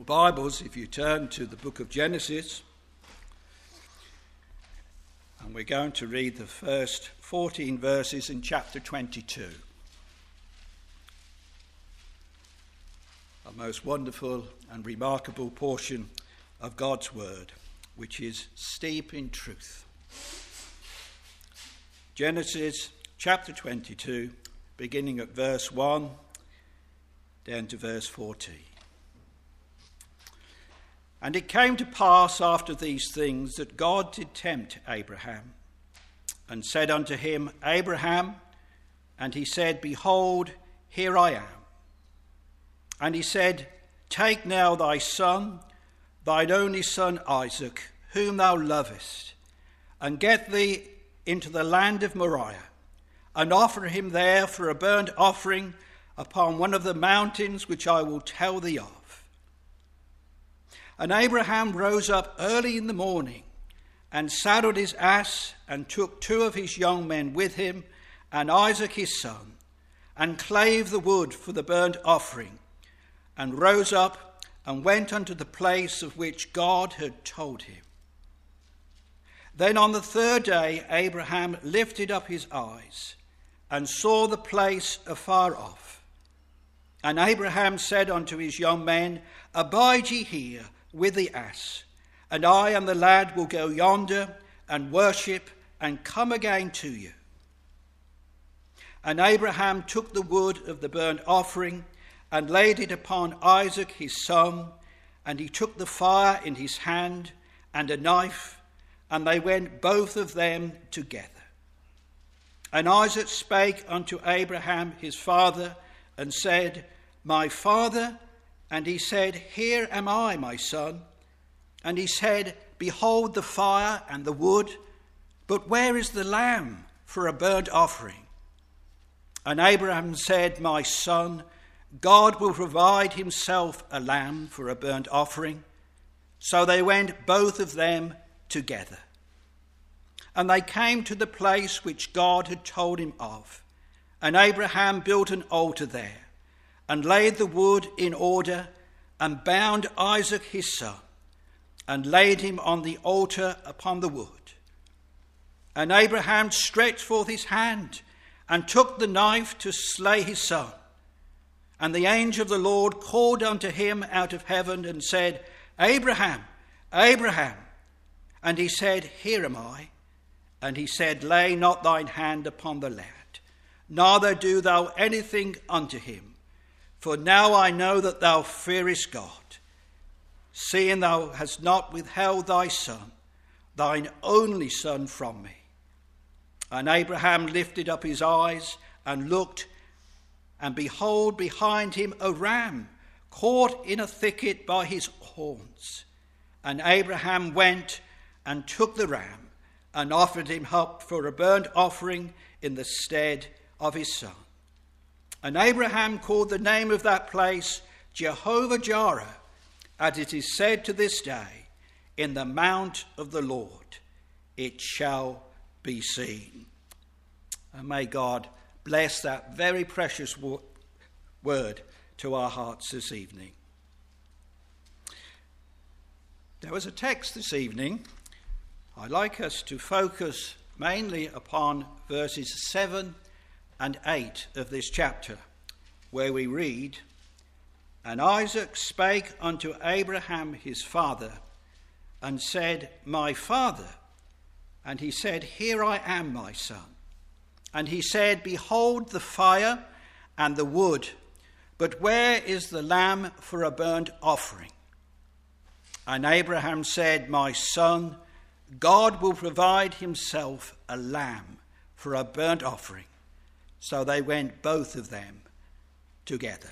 your Bibles, if you turn to the book of Genesis, and we're going to read the first 14 verses in chapter 22. A most wonderful and remarkable portion of God's word, which is steep in truth. Genesis chapter 22, beginning at verse 1, down to verse 14. And it came to pass after these things that God did tempt Abraham, and said unto him, Abraham, and he said, Behold, here I am. And he said, Take now thy son, thine only son Isaac, whom thou lovest, and get thee into the land of Moriah, and offer him there for a burnt offering upon one of the mountains which I will tell thee of. And Abraham rose up early in the morning, and saddled his ass, and took 2 of his young men with him, and Isaac his son, and clave the wood for the burnt offering, and rose up, and went unto the place of which God had told him. Then on the 3rd day Abraham lifted up his eyes, and saw the place afar off. And Abraham said unto his young men, Abide ye here with the ass, and I and the lad will go yonder and worship, and come again to you. And Abraham took the wood of the burnt offering, and laid it upon Isaac his son, and he took the fire in his hand, and a knife, and they went both of them together. And Isaac spake unto Abraham his father, and said, My father. And he said, Here am I, my son. And he said, Behold the fire and the wood, but where is the lamb for a burnt offering? And Abraham said, My son, God will provide himself a lamb for a burnt offering. So they went both of them together. And they came to the place which God had told him of. And Abraham built an altar there, and laid the wood in order, and bound Isaac his son, and laid him on the altar upon the wood. And Abraham stretched forth his hand, and took the knife to slay his son. And the angel of the Lord called unto him out of heaven, and said, Abraham, Abraham. And he said, Here am I. And he said, Lay not thine hand upon the lad, neither do thou anything unto him. For now I know that thou fearest God, seeing thou hast not withheld thy son, thine only son, from me. And Abraham lifted up his eyes and looked, and behold, behind him a ram caught in a thicket by his horns. And Abraham went and took the ram, and offered him up for a burnt offering in the stead of his son. And Abraham called the name of that place Jehovah-Jireh, as it is said to this day, In the mount of the Lord it shall be seen. And may God bless that very precious word to our hearts this evening. There was a text this evening. I'd like us to focus mainly upon verses 7 and 8 of this chapter, where we read, And Isaac spake unto Abraham his father, and said, My father. And he said, Here I am, my son. And he said, Behold the fire and the wood, but where is the lamb for a burnt offering? And Abraham said, My son, God will provide himself a lamb for a burnt offering. So they went both of them together.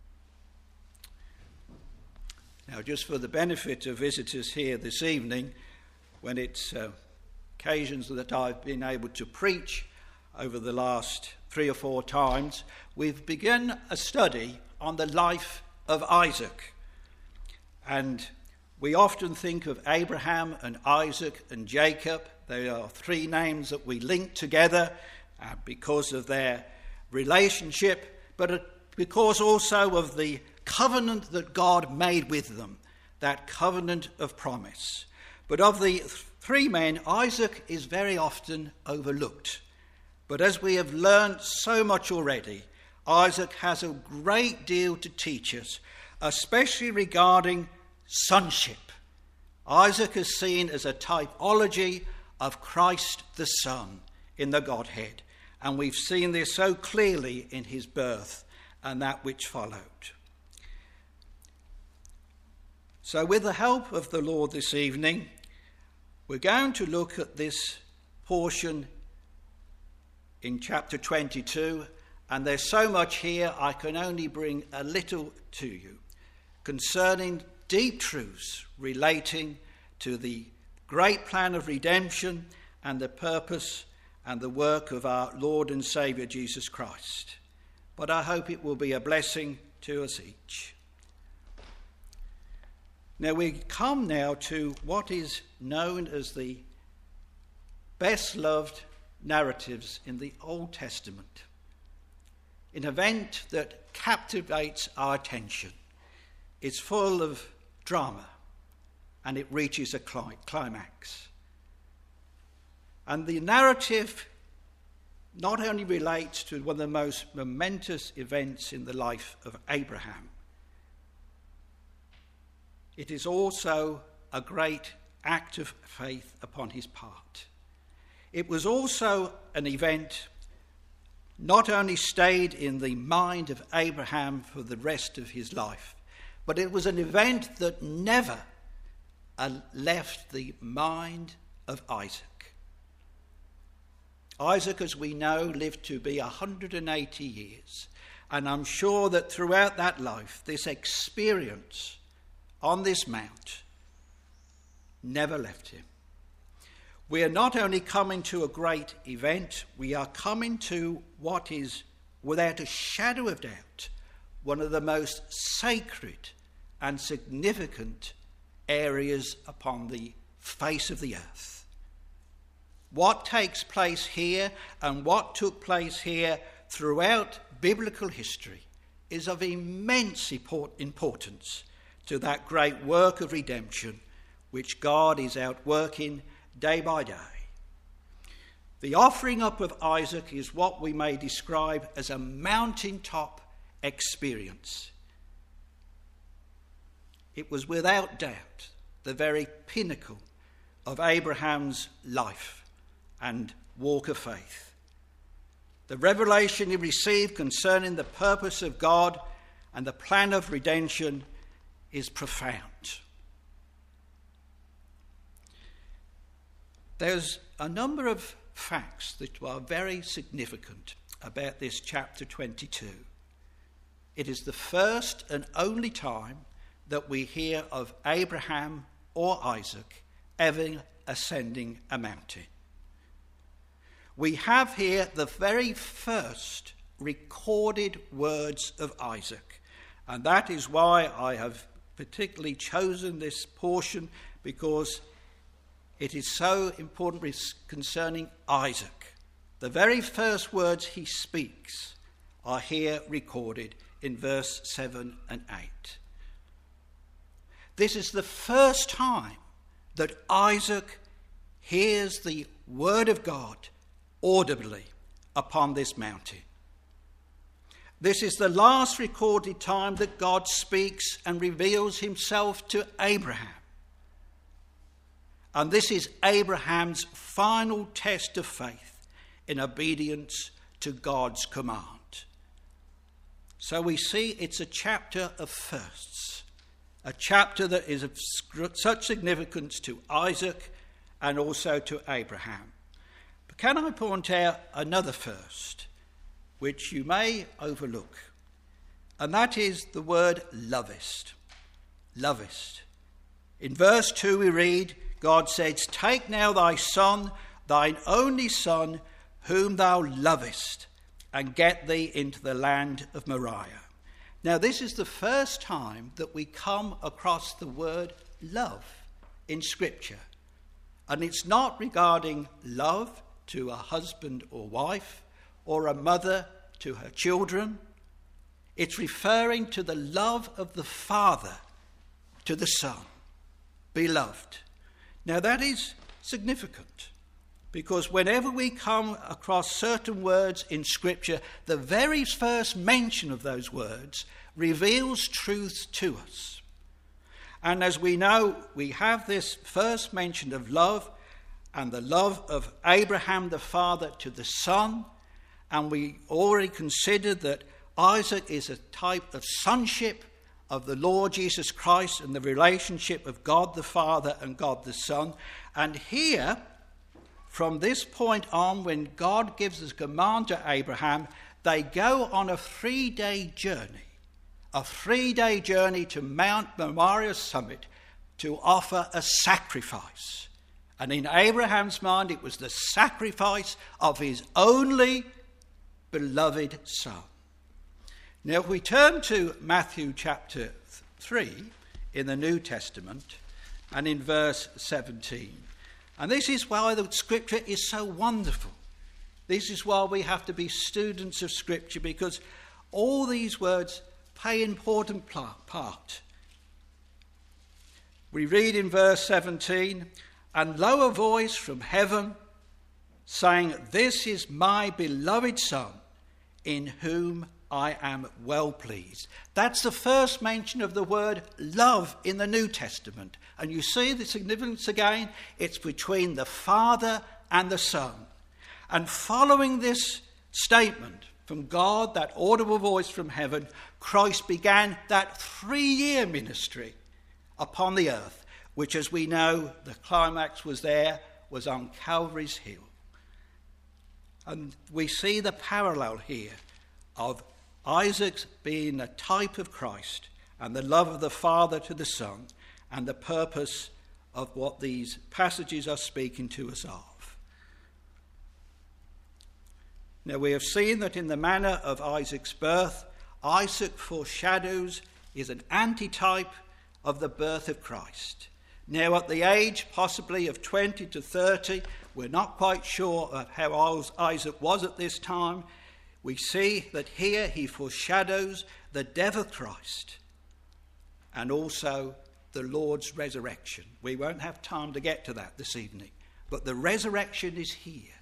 Now, just for the benefit of visitors here this evening, when it's occasions that I've been able to preach over the last 3 or 4 times, we've begun a study on the life of Isaac. And we often think of Abraham and Isaac and Jacob. They are 3 names that we link together because of their relationship. But because also of the covenant that God made with them, that covenant of promise. But of the three men, Isaac is very often overlooked. But as we have learned so much already, Isaac has a great deal to teach us, especially regarding sonship. Isaac is seen as a typology of Christ the Son in the Godhead, and we've seen this so clearly in his birth and that which followed. So with the help of the Lord this evening, we're going to look at this portion in chapter 22, and there's so much here I can only bring a little to you concerning deep truths relating to the great plan of redemption and the purpose and the work of our Lord and Saviour Jesus Christ. But I hope it will be a blessing to us each. Now we come now to what is known as the best loved narratives in the Old Testament, an event that captivates our attention. It's full of drama and it reaches a climax. And the narrative not only relates to one of the most momentous events in the life of Abraham, it is also a great act of faith upon his part. It was also an event not only stayed in the mind of Abraham for the rest of his life, but it was an event that never left the mind of Isaac. Isaac, as we know, lived to be 180 years, and I'm sure that throughout that life, this experience on this mount never left him. We are not only coming to a great event, we are coming to what is, without a shadow of doubt, one of the most sacred and significant areas upon the face of the earth. What takes place here and what took place here throughout biblical history is of immense importance to that great work of redemption which God is outworking day by day. The offering up of Isaac is what we may describe as a mountaintop experience. It was without doubt the very pinnacle of Abraham's life and walk of faith. The revelation he received concerning the purpose of God and the plan of redemption is profound. There's a number of facts that are very significant about this chapter 22. It is the first and only time that we hear of Abraham or Isaac ever ascending a mountain. We have here the very first recorded words of Isaac, and that is why I have particularly chosen this portion, because it is so important concerning Isaac. The very first words he speaks are here recorded in verse 7 and 8. This is the first time that Isaac hears the word of God audibly upon this mountain. This is the last recorded time that God speaks and reveals himself to Abraham. And this is Abraham's final test of faith in obedience to God's command. So we see it's a chapter of firsts, a chapter that is of such significance to Isaac and also to Abraham. But can I point out another first, which you may overlook, and that is the word lovest. Lovest. In verse 2 we read, God says, "Take now thy son, thine only son, whom thou lovest, and get thee into the land of Moriah." Now this is the first time that we come across the word love in Scripture. And it's not regarding love to a husband or wife, or a mother to her children. It's referring to the love of the Father to the Son, beloved. Now that is significant, because whenever we come across certain words in Scripture, the very first mention of those words reveals truths to us. And as we know, we have this first mention of love, and the love of Abraham the father to the son, and we already considered that Isaac is a type of sonship of the Lord Jesus Christ and the relationship of God the Father and God the Son. And here, from this point on, when God gives his command to Abraham, they go on a 3-day journey. A 3-day journey to Mount Moriah summit to offer a sacrifice. And in Abraham's mind, it was the sacrifice of his only beloved son. Now, if we turn to Matthew chapter 3 in the New Testament and in verse 17, and this is why the Scripture is so wonderful. This is why we have to be students of Scripture, because all these words play an important part. We read in verse 17, "And lo, a voice from heaven saying, 'This is my beloved Son, in whom I am well pleased.'" That's the first mention of the word love in the New Testament. And you see the significance again. It's between the Father and the Son. And following this statement from God, that audible voice from heaven, Christ began that 3-year ministry upon the earth, which, as we know, the climax was on Calvary's Hill. And we see the parallel here of Isaac's being a type of Christ and the love of the Father to the Son, and the purpose of what these passages are speaking to us of. Now, we have seen that in the manner of Isaac's birth, Isaac foreshadows, is an antitype of the birth of Christ. Now, at the age possibly of 20 to 30, we're not quite sure of how old Isaac was at this time. We see that here he foreshadows the death of Christ and also the Lord's resurrection. We won't have time to get to that this evening, but the resurrection is here.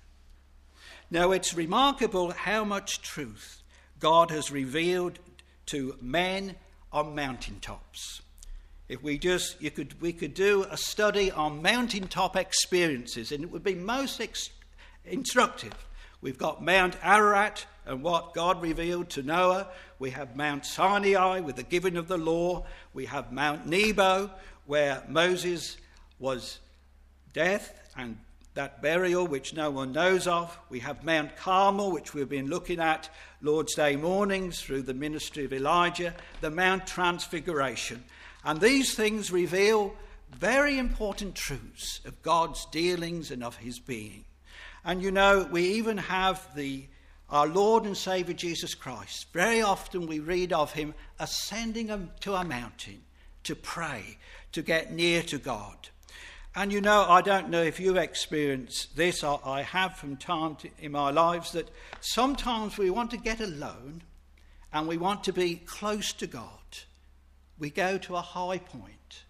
Now, it's remarkable how much truth God has revealed to men on mountaintops. If we could do a study on mountaintop experiences, and it would be most instructive. We've got Mount Ararat and what God revealed to Noah. We have Mount Sinai with the giving of the law. We have Mount Nebo, where Moses was death and that burial which no one knows of. We have Mount Carmel, which we've been looking at Lord's Day mornings through the ministry of Elijah, the Mount Transfiguration. And these things reveal very important truths of God's dealings and of his being. And you know, we even have our Lord and Saviour Jesus Christ. Very often we read of him ascending to a mountain to pray, to get near to God. And you know, I don't know if you've experienced this, or I have from time in my lives, that sometimes we want to get alone and we want to be close to God. We go to a high point.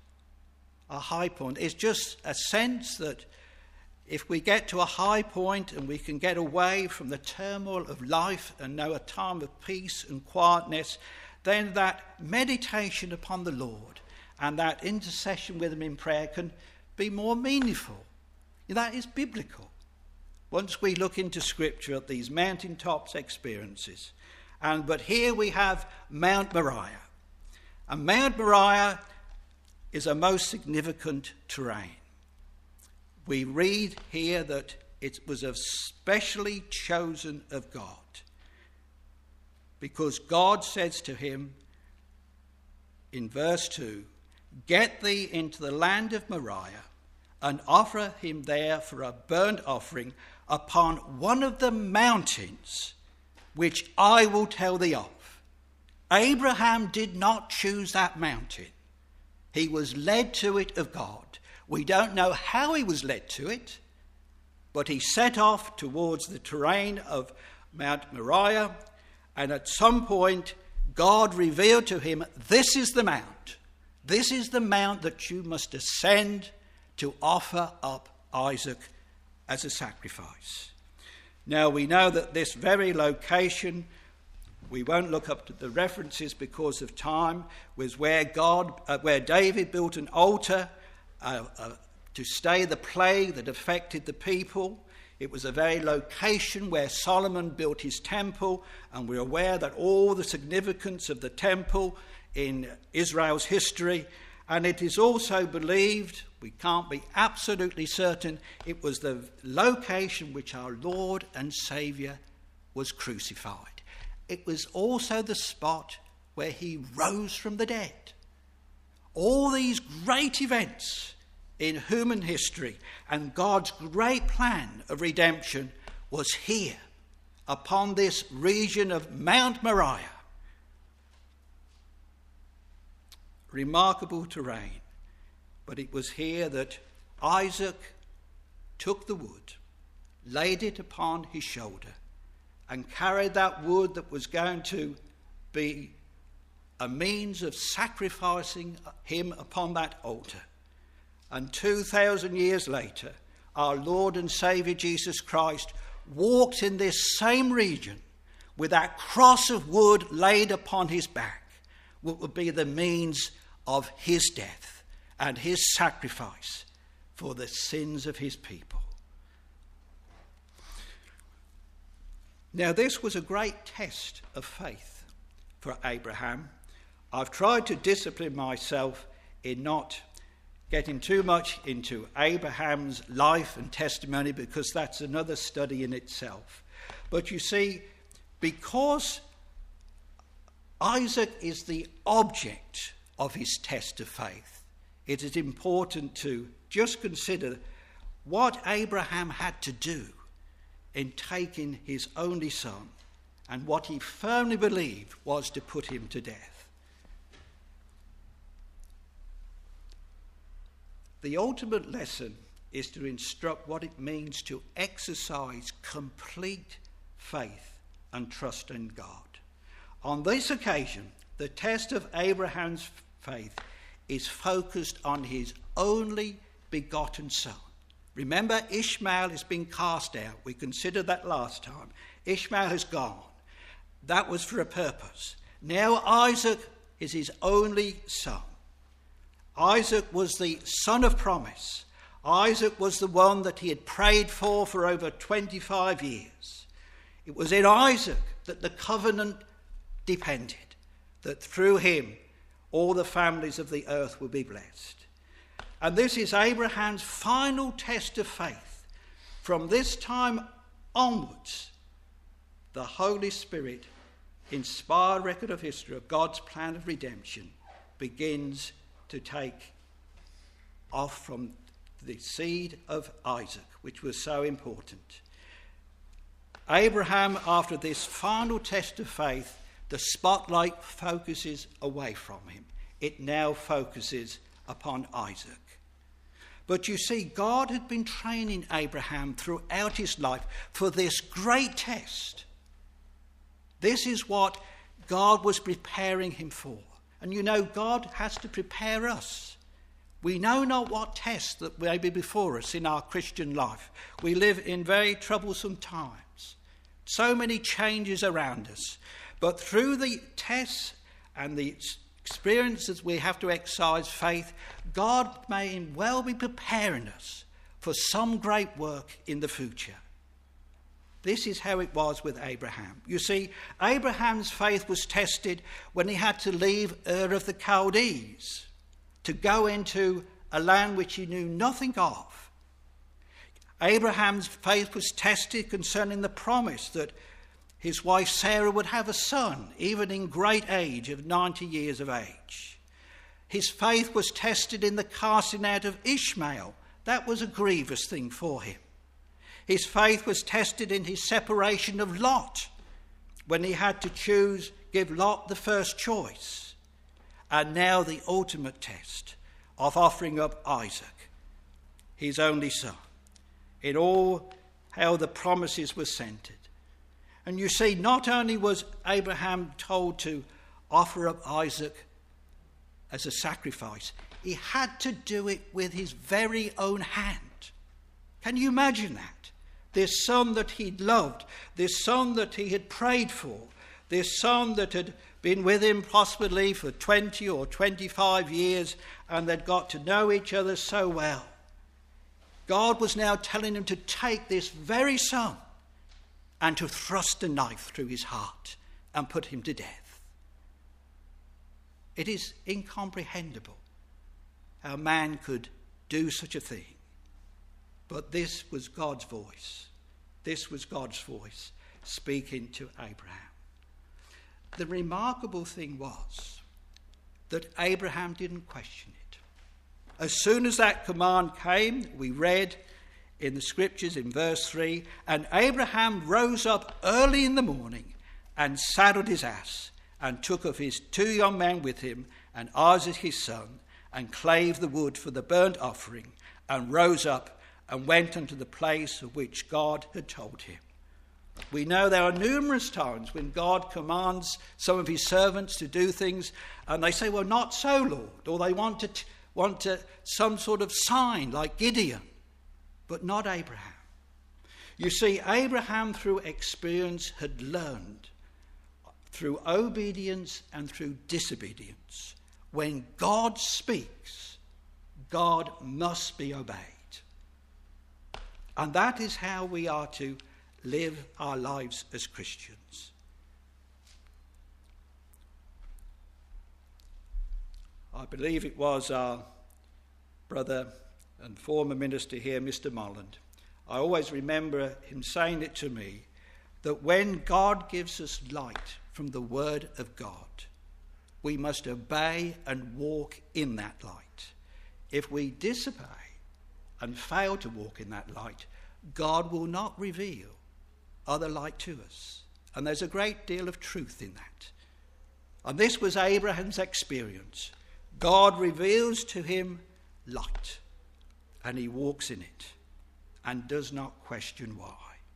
A high point is just a sense that if we get to a high point and we can get away from the turmoil of life and know a time of peace and quietness, then that meditation upon the Lord and that intercession with him in prayer can be more meaningful. That is biblical. Once we look into Scripture at these mountaintops experiences. But here we have Mount Moriah. And Mount Moriah is a most significant terrain. We read here that it was especially chosen of God, because God says to him in verse 2, "Get thee into the land of Moriah and offer him there for a burnt offering upon one of the mountains which I will tell thee of." Abraham did not choose that mountain. He was led to it of God. We don't know how he was led to it, but he set off towards the terrain of Mount Moriah, and at some point God revealed to him, this is the mount. This is the mount that you must ascend to offer up Isaac as a sacrifice. Now we know that this very location, we won't look up to the references because of time, was where David built an altar to stay the plague that affected the people. It was a very location where Solomon built his temple, and we're aware that all the significance of the temple in Israel's history, and it is also believed, we can't be absolutely certain, it was the location which our Lord and Saviour was crucified. It was also the spot where he rose from the dead. All these great events in human history and God's great plan of redemption was here, upon this region of Mount Moriah. Remarkable terrain. But it was here that Isaac took the wood, laid it upon his shoulder, and carried that wood that was going to be a means of sacrificing him upon that altar. And 2,000 years later, our Lord and Saviour Jesus Christ walked in this same region with that cross of wood laid upon his back, what would be the means of his death and his sacrifice for the sins of his people. Now, this was a great test of faith for Abraham. I've tried to discipline myself in not getting too much into Abraham's life and testimony, because that's another study in itself. But you see, because Isaac is the object of his test of faith, it is important to just consider what Abraham had to do in taking his only son, and what he firmly believed was to put him to death. The ultimate lesson is to instruct what it means to exercise complete faith and trust in God. On this occasion, the test of Abraham's faith is focused on his only begotten son. Remember, Ishmael has been cast out. We considered that last time. Ishmael has gone. That was for a purpose. Now Isaac is his only son. Isaac was the son of promise. Isaac was the one that he had prayed for over 25 years. It was in Isaac that the covenant depended, that through him all the families of the earth would be blessed. And this is Abraham's final test of faith. From this time onwards, the Holy Spirit, inspired record of history of God's plan of redemption, begins to take off from the seed of Isaac, which was so important. Abraham, after this final test of faith, the spotlight focuses away from him. It now focuses upon Isaac. But you see, God had been training Abraham throughout his life for this great test. This is what God was preparing him for. And you know, God has to prepare us. We know not what tests that may be before us in our Christian life. We live in very troublesome times. So many changes around us. But through the tests and the experiences we have to exercise faith, God may well be preparing us for some great work in the future. This is how it was with Abraham. You see, Abraham's faith was tested when he had to leave Ur of the Chaldees to go into a land which he knew nothing of. Abraham's faith was tested concerning the promise that his wife Sarah would have a son, even in great age of 90 years of age. His faith was tested in the casting out of Ishmael. That was a grievous thing for him. His faith was tested in his separation of Lot, when he had to give Lot the first choice. And now the ultimate test of offering up Isaac, his only son, in all how the promises were centered. And you see, not only was Abraham told to offer up Isaac as a sacrifice, he had to do it with his very own hand. Can you imagine that? This son that he'd loved, this son that he had prayed for, this son that had been with him possibly for 20 or 25 years, and they'd got to know each other so well. God was now telling him to take this very son and to thrust a knife through his heart and put him to death. It is incomprehensible how man could do such a thing. But this was God's voice. This was God's voice speaking to Abraham. The remarkable thing was that Abraham didn't question it. As soon as that command came, we read in the scriptures in verse 3, and Abraham rose up early in the morning and saddled his ass and took of his 2 young men with him and Isaac his son and clave the wood for the burnt offering and rose up and went unto the place of which God had told him. We know there are numerous times when God commands some of his servants to do things and they say, well, not so, Lord, or they want some sort of sign like Gideon, but not Abraham. You see, Abraham through experience had learned through obedience and through disobedience. When God speaks, God must be obeyed. And that is how we are to live our lives as Christians. I believe it was our brother and former minister here, Mr. Molland. I always remember him saying it to me, that when God gives us light from the word of God, we must obey and walk in that light. If we disobey and fail to walk in that light, God will not reveal other light to us. And there's a great deal of truth in that. And this was Abraham's experience. God reveals to him light, and he walks in it and does not question why.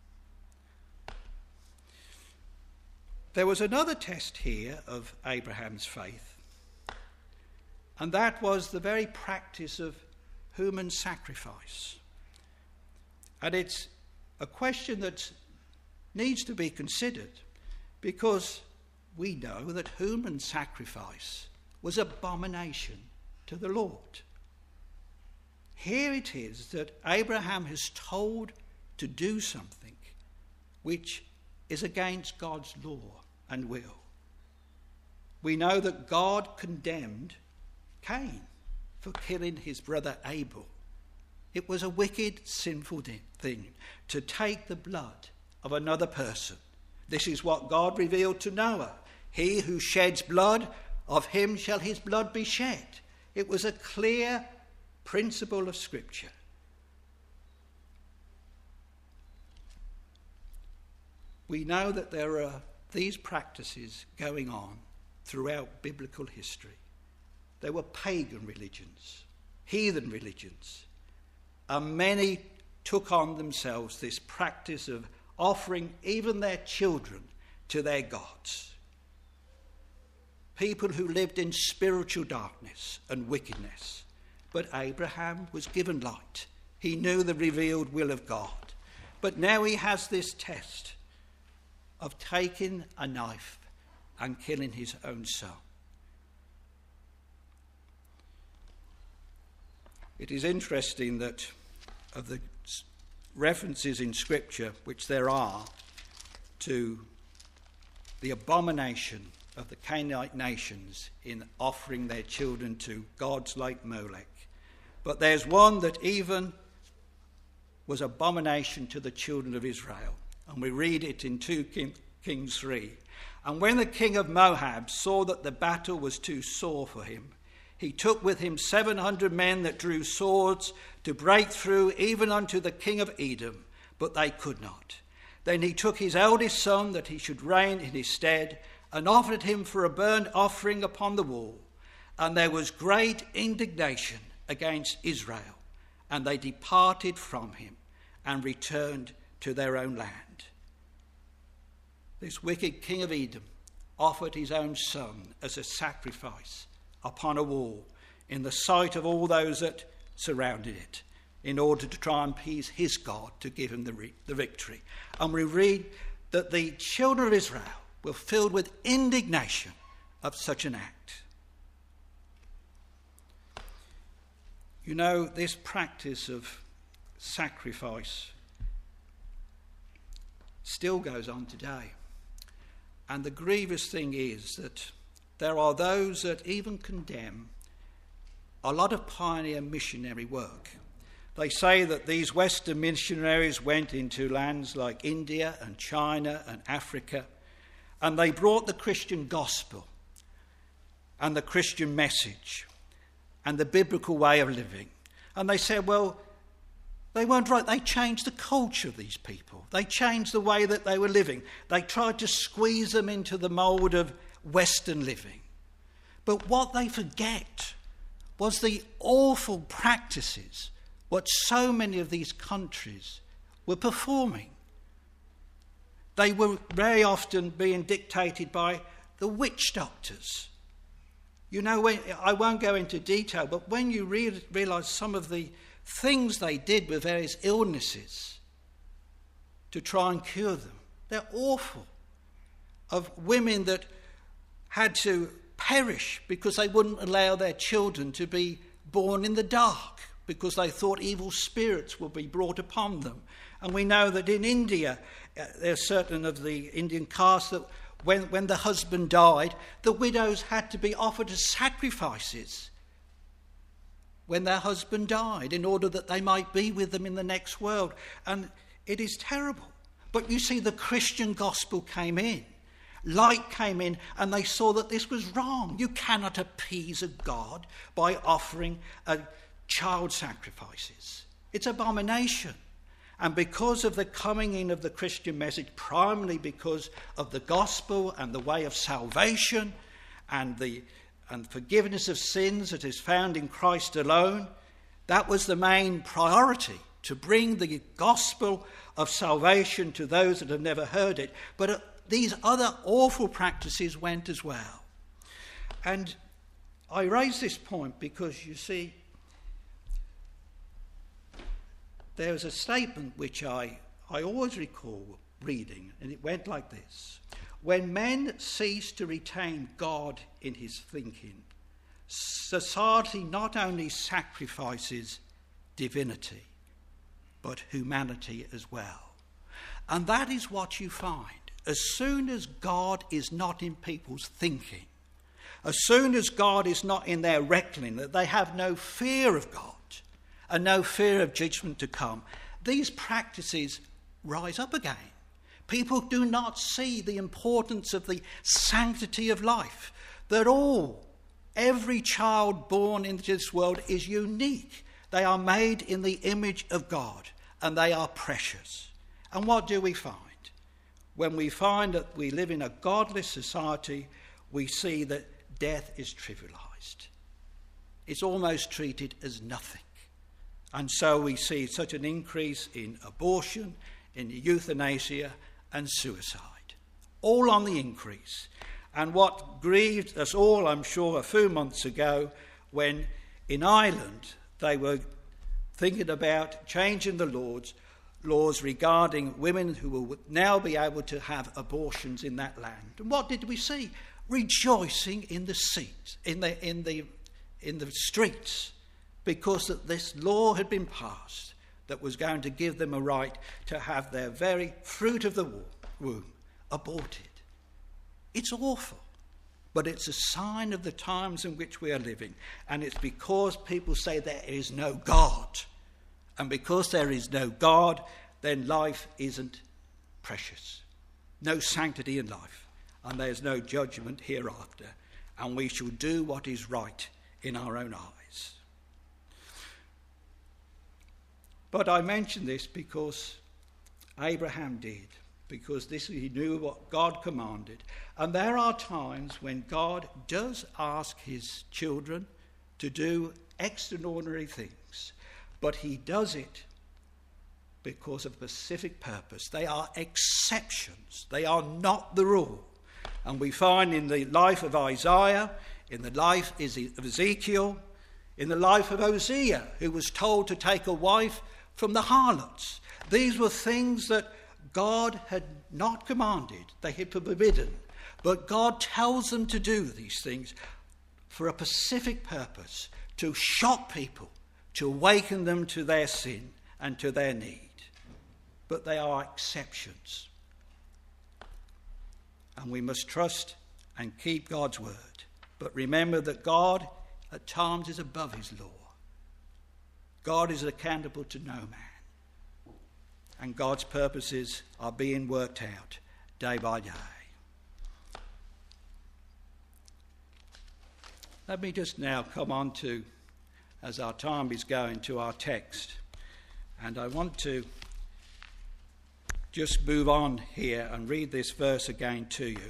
There was another test here of Abraham's faith, and that was the very practice of human sacrifice. And it's a question that needs to be considered, because we know that human sacrifice was abomination to the Lord. Here it is that Abraham is told to do something which is against God's law and will. We know that God condemned Cain for killing his brother Abel. It was a wicked, sinful thing to take the blood of another person. This is what God revealed to Noah. He who sheds blood, of him shall his blood be shed. It was a clear principle of Scripture. We know that there are these practices going on throughout biblical history. There were pagan religions, heathen religions, and many took on themselves this practice of offering even their children to their gods. People who lived in spiritual darkness and wickedness. But Abraham was given light. He knew the revealed will of God. But now he has this test of taking a knife and killing his own son. It is interesting that of the references in Scripture, which there are, to the abomination of the Canaanite nations in offering their children to gods like Molech. But there's one that even was abomination to the children of Israel. And we read it in 2 Kings 3. And when the king of Moab saw that the battle was too sore for him, he took with him 700 men that drew swords to break through even unto the king of Edom, but they could not. Then he took his eldest son that he should reign in his stead, and offered him for a burnt offering upon the wall. And there was great indignation against Israel, and they departed from him and returned to their own land. This wicked king of Edom offered his own son as a sacrifice upon a wall in the sight of all those that surrounded it, in order to try and appease his God to give him the victory. And we read that the children of Israel were filled with indignation of such an act. You know, this practice of sacrifice still goes on today. And the grievous thing is that there are those that even condemn a lot of pioneer missionary work. They say that these Western missionaries went into lands like India and China and Africa, and they brought the Christian gospel and the Christian message and the biblical way of living. And they said, well, they weren't right. They changed the culture of these people. They changed the way that they were living. They tried to squeeze them into the mould of Western living. But what they forget was the awful practices what so many of these countries were performing. They were very often being dictated by the witch doctors. You know, I won't go into detail, but when you realise some of the things they did with various illnesses to try and cure them, they're awful. Of women that had to perish because they wouldn't allow their children to be born in the dark because they thought evil spirits would be brought upon them. And we know that in India, there are certain of the Indian castes that when the husband died, the widows had to be offered as sacrifices when their husband died in order that they might be with them in the next world. And it is terrible. But you see, the Christian gospel came in. Light came in, and they saw that this was wrong. You cannot appease a God by offering child sacrifices. It's abomination. And because of the coming in of the Christian message, primarily because of the gospel and the way of salvation and forgiveness of sins that is found in Christ alone, that was the main priority, to bring the gospel of salvation to those that have never heard it. But these other awful practices went as well. And I raise this point because, you see, there was a statement which I always recall reading, and it went like this. When men cease to retain God in his thinking, society not only sacrifices divinity, but humanity as well. And that is what you find. As soon as God is not in people's thinking, as soon as God is not in their reckoning, that they have no fear of God and no fear of judgment to come, these practices rise up again. People do not see the importance of the sanctity of life, that every child born into this world is unique. They are made in the image of God, and they are precious. And what do we find? When we find that we live in a godless society, we see that death is trivialized. It's almost treated as nothing. And so we see such an increase in abortion, in euthanasia, and suicide, all on the increase. And what grieved us all, I'm sure, a few months ago, when in Ireland they were thinking about changing the laws regarding women who will now be able to have abortions in that land. And what did we see? Rejoicing in the seats, in the streets, because that this law had been passed that was going to give them a right to have their very fruit of the womb aborted. It's awful, but it's a sign of the times in which we are living. And it's because people say there is no God. And because there is no God, then life isn't precious. No sanctity in life. And there's no judgment hereafter. And we shall do what is right in our own eyes. But I mention this because Abraham did. Because he knew what God commanded. And there are times when God does ask his children to do extraordinary things. But he does it because of a specific purpose. They are exceptions. They are not the rule. And we find in the life of Isaiah, in the life of Ezekiel, in the life of Hosea, who was told to take a wife from the harlots. These were things that God had not commanded, they had forbidden. But God tells them to do these things for a specific purpose, to shock people, to awaken them to their sin and to their need. But they are exceptions. And we must trust and keep God's word. But remember that God at times is above his law. God is accountable to no man. And God's purposes are being worked out day by day. Let me just now come on to, as our time is going, to our text. And I want to just move on here and read this verse again to you.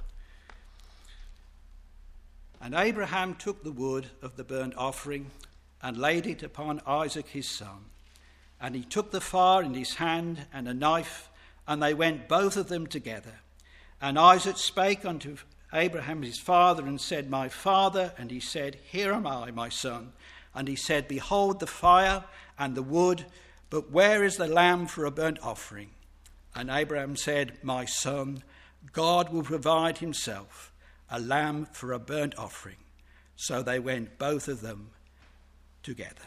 And Abraham took the wood of the burnt offering and laid it upon Isaac his son. And he took the fire in his hand and a knife, and they went both of them together. And Isaac spake unto Abraham his father and said, My father. And he said, Here am I, my son. And he said, Behold the fire and the wood, but where is the lamb for a burnt offering? And Abraham said, My son, God will provide himself a lamb for a burnt offering. So they went both of them together.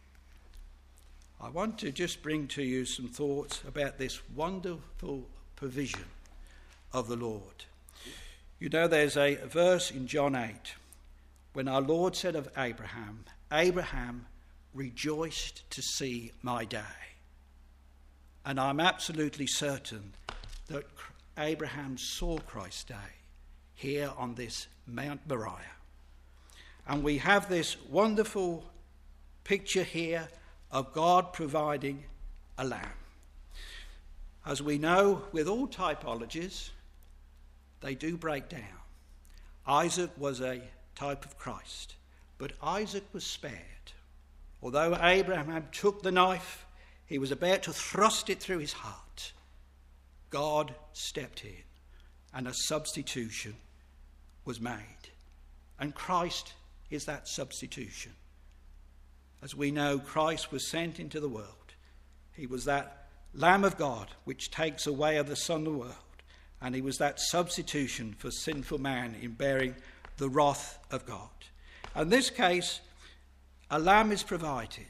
I want to just bring to you some thoughts about this wonderful provision of the Lord. You know, there's a verse in John 8 when our Lord said of Abraham, Abraham rejoiced to see my day. And I'm absolutely certain that Abraham saw Christ's day here on this Mount Moriah. And we have this wonderful picture here of God providing a lamb. As we know, with all typologies, they do break down. Isaac was a type of Christ, but Isaac was spared. Although Abraham took the knife, he was about to thrust it through his heart. God stepped in, and a substitution was made. And Christ is that substitution. As we know, Christ was sent into the world. He was that Lamb of God which takes away of the sin of the world. And he was that substitution for sinful man in bearing the wrath of God. In this case, a lamb is provided.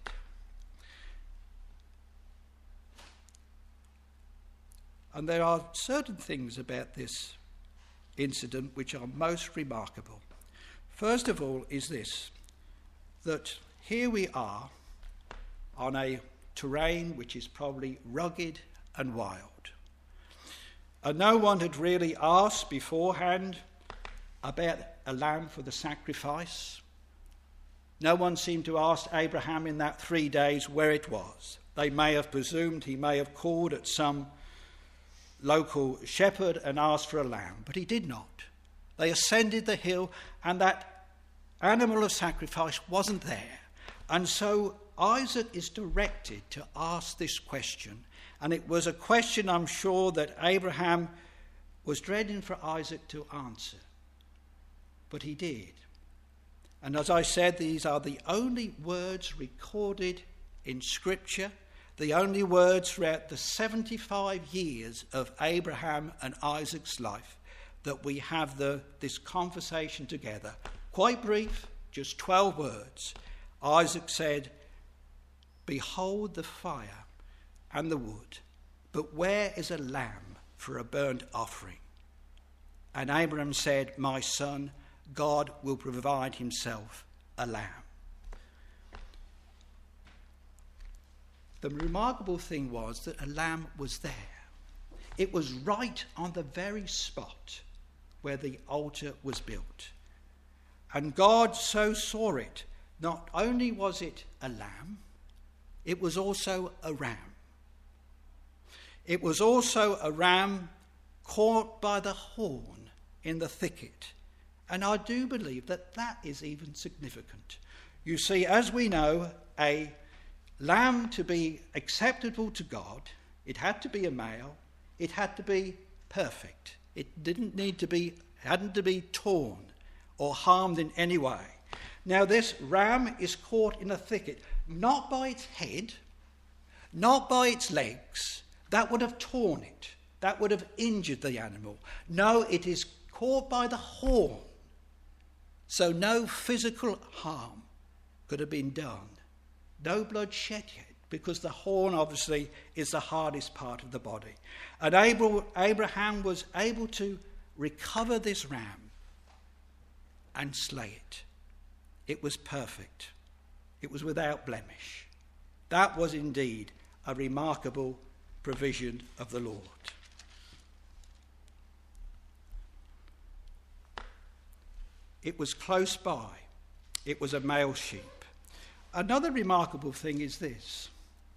And there are certain things about this incident which are most remarkable. First of all is this, that here we are on a terrain which is probably rugged and wild. And no one had really asked beforehand about a lamb for the sacrifice. No one seemed to ask Abraham in that 3 days where it was. They may have presumed he may have called at some local shepherd and asked for a lamb, but he did not. They ascended the hill and that animal of sacrifice wasn't there. And so Isaac is directed to ask this question. And it was a question, I'm sure, that Abraham was dreading for Isaac to answer. But he did. And as I said, these are the only words recorded in Scripture, the only words throughout the 75 years of Abraham and Isaac's life that we have this conversation together. Quite brief, just 12 words. Isaac said, Behold the fire and the wood, but where is a lamb for a burnt offering? And Abraham said, My son, God will provide himself a lamb. The remarkable thing was that a lamb was there. It was right on the very spot where the altar was built. And God so saw it. Not only was it a lamb, it was also a ram. It was also a ram caught by the horn in the thicket. And I do believe that that is even significant. You see, as we know, a lamb to be acceptable to God, it had to be a male, it had to be perfect. It didn't need to be hadn't to be torn or harmed in any way. Now this ram is caught in a thicket, not by its head, not by its legs. That would have torn it. That would have injured the animal. No, it is caught by the horn. So no physical harm could have been done. No blood shed yet, because the horn obviously is the hardest part of the body. And Abraham was able to recover this ram and slay it. It was perfect. It was without blemish. That was indeed a remarkable provision of the Lord. It was close by. It was a male sheep. Another remarkable thing is this.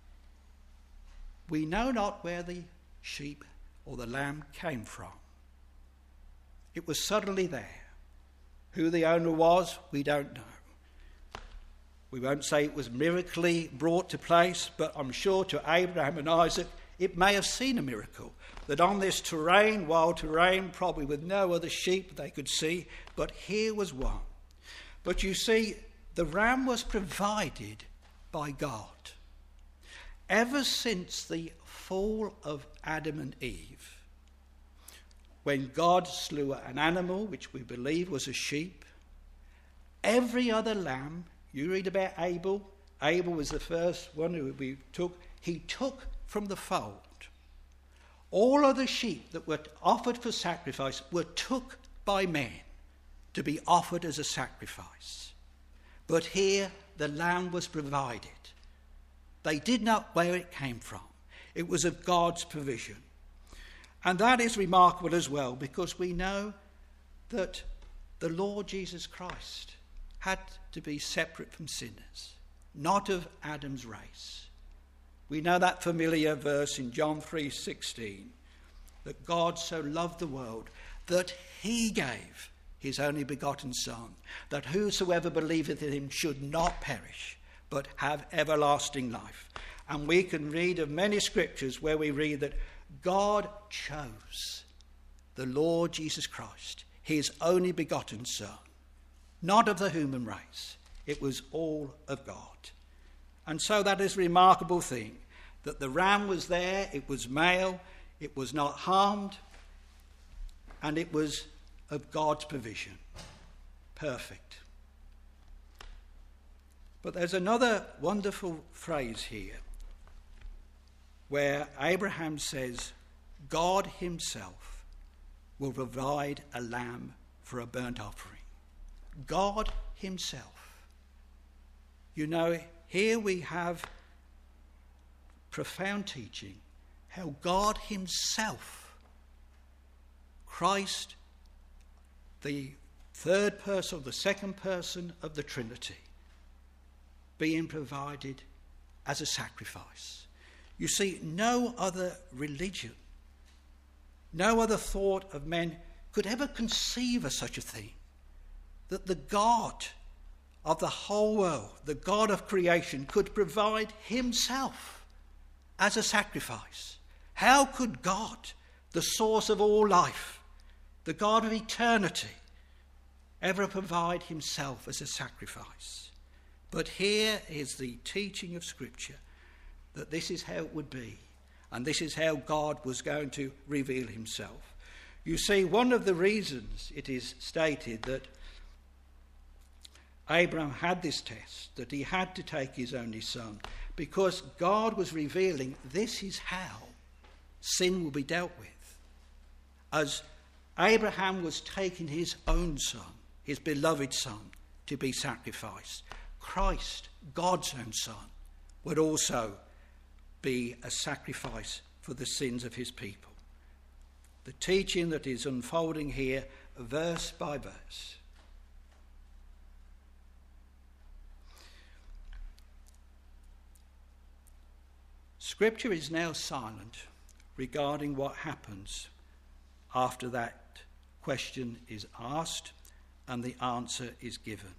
We know not where the sheep or the lamb came from. It was suddenly there. Who the owner was, we don't know. We won't say it was miraculously brought to place, but I'm sure to Abraham and Isaac it may have seen a miracle, that on this terrain, wild terrain, probably with no other sheep they could see, but here was one. But you see, the ram was provided by God. Ever since the fall of Adam and Eve, when God slew an animal, which we believe was a sheep, every other lamb, you read about Abel was the first one who he took from the fold. All other sheep that were offered for sacrifice were took by men to be offered as a sacrifice. But here the lamb was provided. They did not know where it came from. It was of God's provision. And that is remarkable as well, because we know that the Lord Jesus Christ had to be separate from sinners, not of Adam's race. We know that familiar verse in John 3:16, that God so loved the world that he gave his only begotten Son, that whosoever believeth in him should not perish, but have everlasting life. And we can read of many scriptures where we read that God chose the Lord Jesus Christ, his only begotten Son, not of the human race. It was all of God. And so that is a remarkable thing, that the ram was there, it was male, it was not harmed, and it was of God's provision. Perfect. But there's another wonderful phrase here, where Abraham says, God himself will provide a lamb for a burnt offering. God himself. You know, here we have profound teaching how God himself, Christ, the third person, the second person of the Trinity, being provided as a sacrifice. You see, no other religion, no other thought of men could ever conceive of such a thing, that the God of the whole world, the God of creation, could provide himself as a sacrifice. How could God, the source of all life, the God of eternity, ever provide himself as a sacrifice? But here is the teaching of Scripture, that this is how it would be, and this is how God was going to reveal himself. You see, one of the reasons it is stated that Abraham had this test, that he had to take his only son, because God was revealing this is how sin will be dealt with. As Abraham was taking his own son, his beloved son, to be sacrificed, Christ, God's own son, would also be a sacrifice for the sins of his people. The teaching that is unfolding here, verse by verse. Scripture is now silent regarding what happens after that question is asked and the answer is given.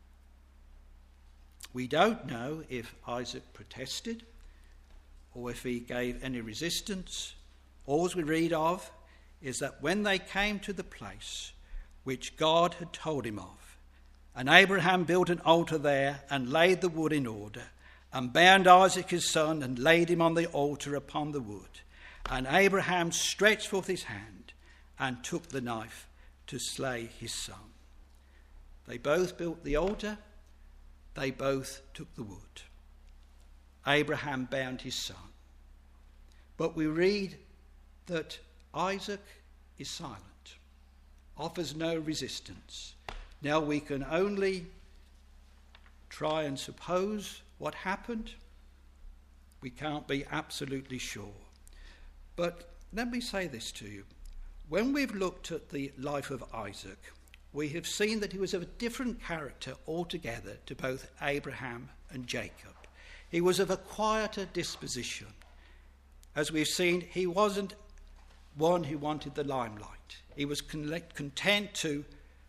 We don't know if Isaac protested or if he gave any resistance. All we read of is that when they came to the place which God had told him of. And Abraham built an altar there and laid the wood in order, and bound Isaac his son and laid him on the altar upon the wood. And Abraham stretched forth his hand and took the knife to slay his son. They both built the altar. They both took the wood. Abraham bound his son. But we read that Isaac is silent, offers no resistance. Now we can only try and suppose what happened. We can't be absolutely sure. But let me say this to you. When we've looked at the life of Isaac, we have seen that he was of a different character altogether to both Abraham and Jacob. He was of a quieter disposition. As we've seen, he wasn't one who wanted the limelight. He was content to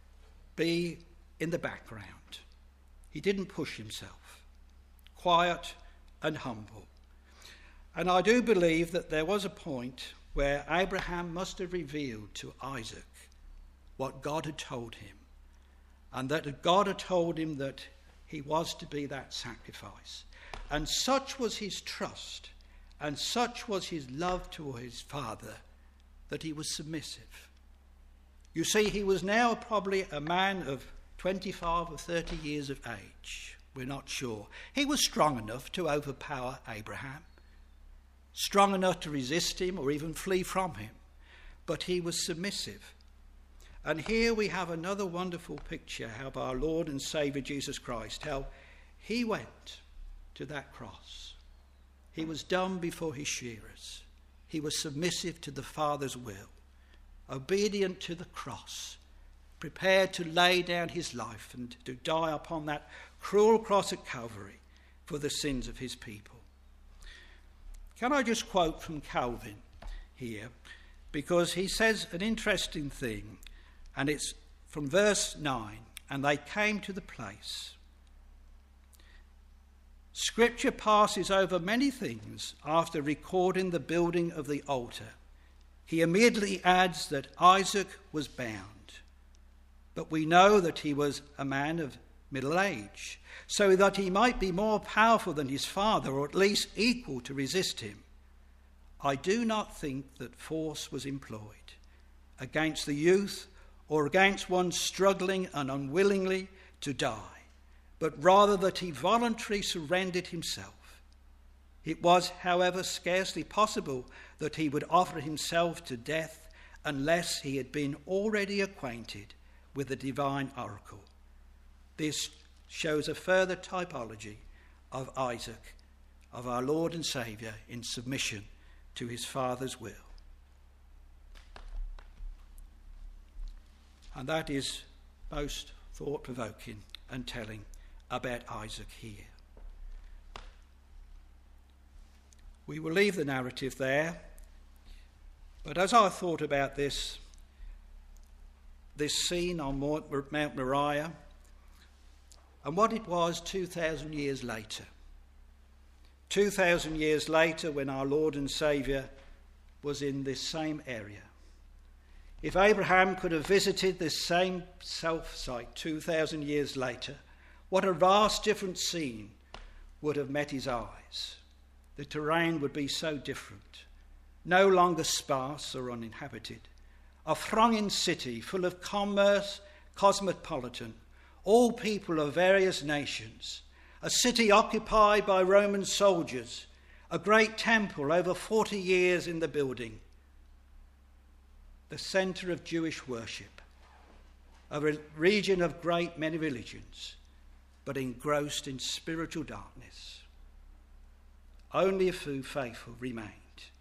be in the background. He didn't push himself. Quiet and humble. And I do believe that there was a point where Abraham must have revealed to Isaac what God had told him, and that God had told him that he was to be that sacrifice. And such was his trust, and such was his love to his father, that he was submissive. You see, he was now probably a man of 25 or 30 years of age. We're not sure. He was strong enough to overpower Abraham, strong enough to resist him or even flee from him, but he was submissive. And here we have another wonderful picture of our Lord and Saviour Jesus Christ, how he went to that cross. He was dumb before his shearers. He was submissive to the Father's will, obedient to the cross, prepared to lay down his life and to die upon that cruel cross at Calvary for the sins of his people. Can I just quote from Calvin here? Because he says an interesting thing, and it's from verse 9. And they came to the place. Scripture passes over many things after recording the building of the altar. He immediately adds that Isaac was bound. But we know that he was a man of middle age, so that he might be more powerful than his father, or at least equal to resist him. I do not think that force was employed against the youth or against one struggling and unwillingly to die, but rather that he voluntarily surrendered himself. It was, however, scarcely possible that he would offer himself to death unless he had been already acquainted with the divine oracle. This shows a further typology of Isaac, of our Lord and Saviour, in submission to his Father's will. And that is most thought-provoking and telling about Isaac here. We will leave the narrative there, but as I thought about this scene on Mount Moriah, and what it was 2,000 years later. 2,000 years later, when our Lord and Saviour was in this same area. If Abraham could have visited this same self-site 2,000 years later, what a vast different scene would have met his eyes. The terrain would be so different, no longer sparse or uninhabited. A thronging city full of commerce, cosmopolitan, all people of various nations, a city occupied by Roman soldiers, a great temple over 40 years in the building, the centre of Jewish worship, a region of great many religions, but engrossed in spiritual darkness. Only a few faithful remained.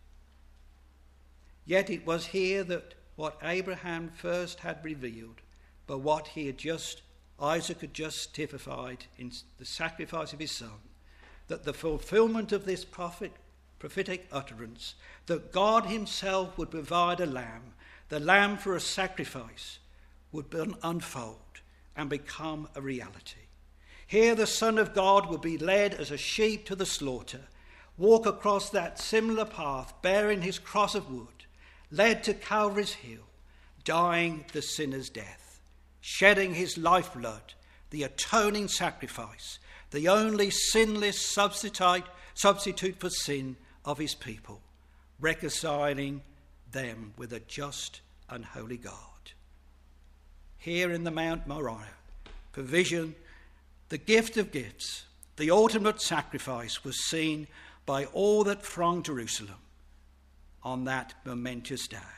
Yet it was here that what Abraham first had revealed, but what Isaac had just typified in the sacrifice of his son, that the fulfillment of this prophetic utterance, that God himself would provide a lamb, the lamb for a sacrifice, would unfold and become a reality. Here the Son of God would be led as a sheep to the slaughter, walk across that similar path bearing his cross of wood, led to Calvary's hill, dying the sinner's death. shedding his lifeblood, the atoning sacrifice, the only sinless substitute for sin of his people, reconciling them with a just and holy God. Here in the Mount Moriah, provision, the gift of gifts, the ultimate sacrifice was seen by all that thronged Jerusalem on that momentous day.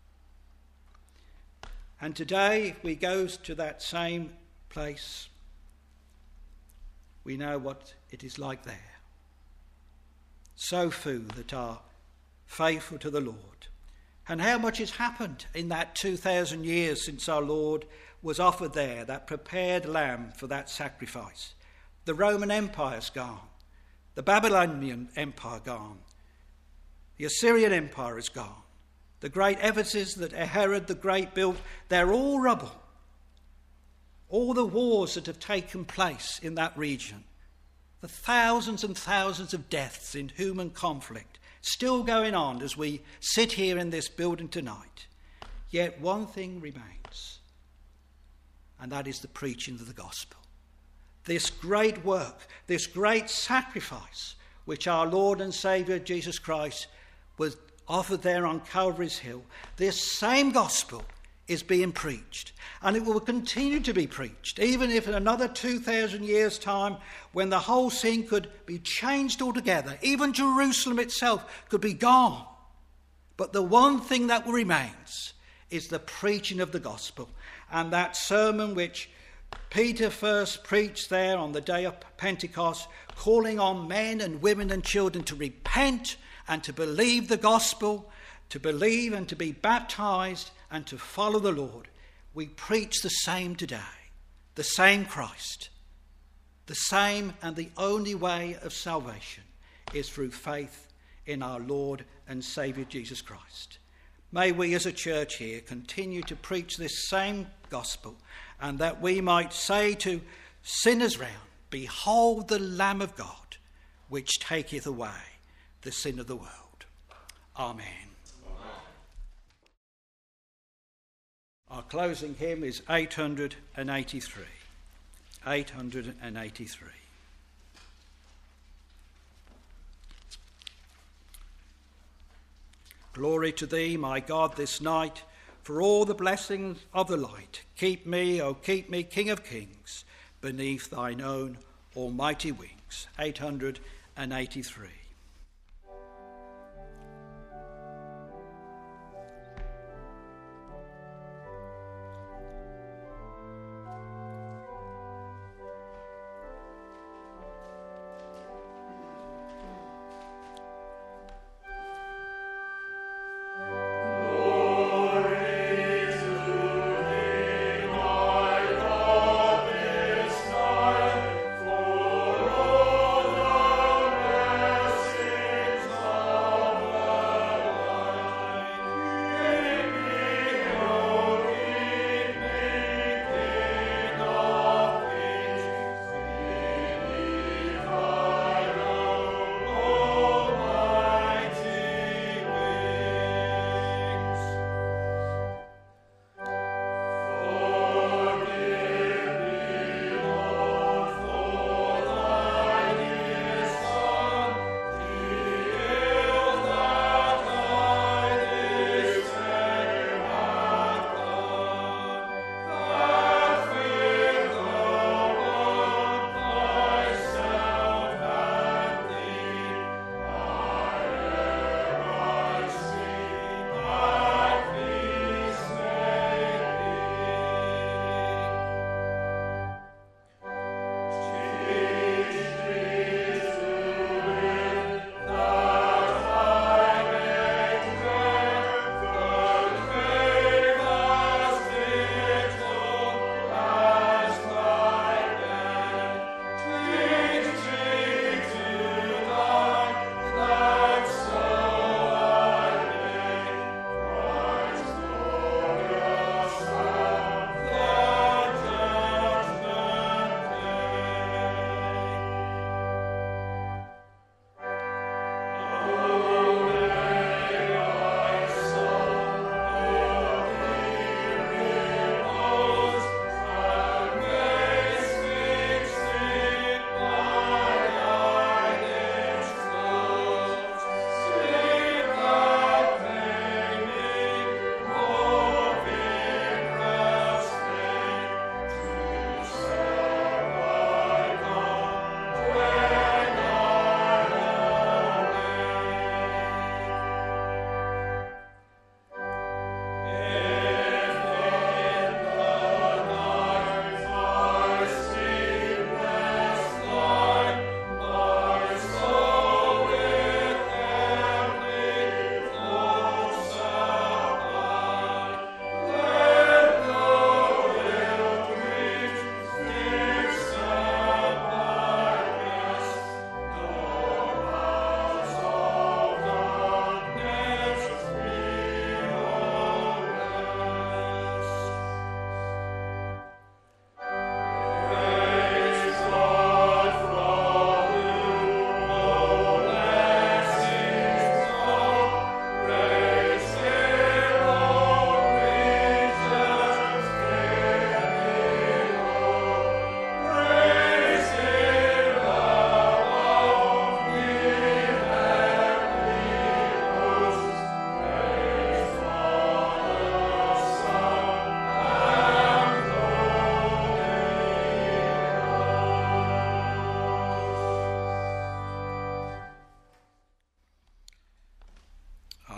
And today, if we go to that same place, we know what it is like there. So few that are faithful to the Lord. And how much has happened in that 2,000 years since our Lord was offered there, that prepared lamb for that sacrifice. The Roman Empire's gone. The Babylonian Empire gone. The Assyrian Empire is gone. The great edifices that Herod the Great built, they're all rubble. All the wars that have taken place in that region, the thousands and thousands of deaths in human conflict, still going on as we sit here in this building tonight. Yet one thing remains, and that is the preaching of the gospel. This great work, this great sacrifice, which our Lord and Saviour Jesus Christ was offered there on Calvary's Hill, this same gospel is being preached, and it will continue to be preached, even if in another 2,000 years' time, when the whole scene could be changed altogether, even Jerusalem itself could be gone. But the one thing that remains is the preaching of the gospel, and that sermon which Peter first preached there on the day of Pentecost, calling on men and women and children to repent and to believe the gospel, to believe and to be baptized and to follow the Lord. We preach the same today, the same Christ. The same and the only way of salvation is through faith in our Lord and Saviour Jesus Christ. May we as a church here continue to preach this same gospel, and that we might say to sinners round, behold the Lamb of God, which taketh away the sin of the world. Amen. Our closing hymn is 883. 883. Glory to thee, my God, this night, for all the blessings of the light. Keep me, O keep me, King of kings, beneath thine own almighty wings. 883.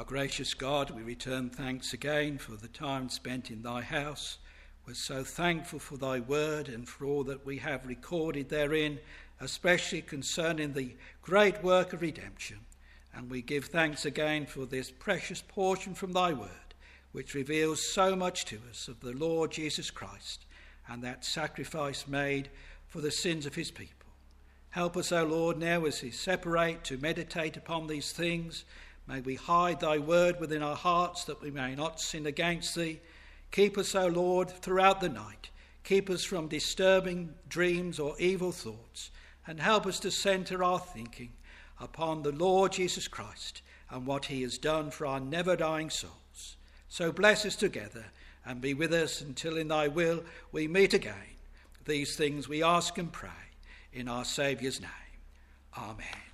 gracious God, we return thanks again for the time spent in thy house. We're so thankful for thy word and for all that we have recorded therein, especially concerning the great work of redemption. And we give thanks again for this precious portion from thy word, which reveals so much to us of the Lord Jesus Christ and that sacrifice made for the sins of his people. Help us, O Lord, now as we separate to meditate upon these things. May we hide thy word within our hearts that we may not sin against thee. Keep us, O Lord, throughout the night. Keep us from disturbing dreams or evil thoughts, and help us to centre our thinking upon the Lord Jesus Christ and what he has done for our never-dying souls. So bless us together and be with us until in thy will we meet again. These things we ask and pray in our Saviour's name. Amen.